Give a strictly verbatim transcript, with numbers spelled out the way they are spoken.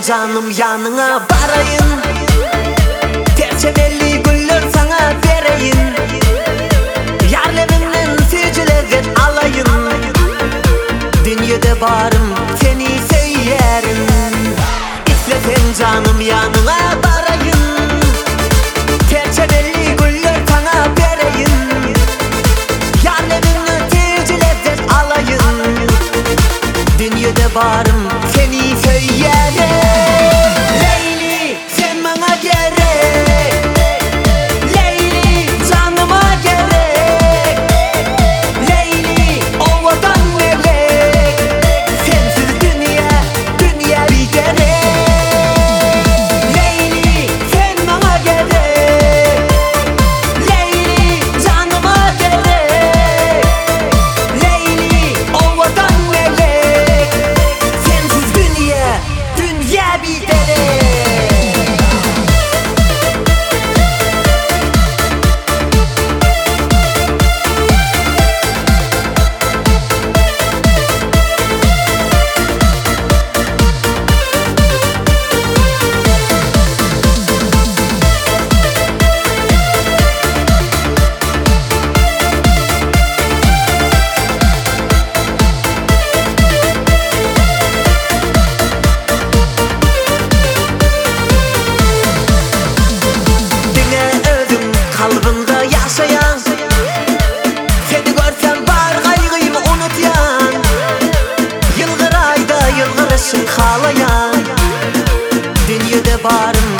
canım yanına barayın. Terçemelli güller sana vereyim. Yarlarının tücülerin alayın. Dünyada varım seni seyerim. İstesen canım yanına barayın. Terçemelli güller sana vereyim. Yarlarının tücülerin alayın. Dünyada varım seni seyerim. Leyli sen bana gerek. Leyli canıma gerek. Leyli o vatan melek. Sensiz dünya, dünya bir gerek. Leyli sen bana gerek. Leyli canıma gerek. Leyli o vatan melek. Sensiz dünya, dünya bir gerek. Kalbimde yaşayan, seni görsem var kaygıyımı unutyan. Yılgır ayda yılgır ışık halayan. Dünyada varım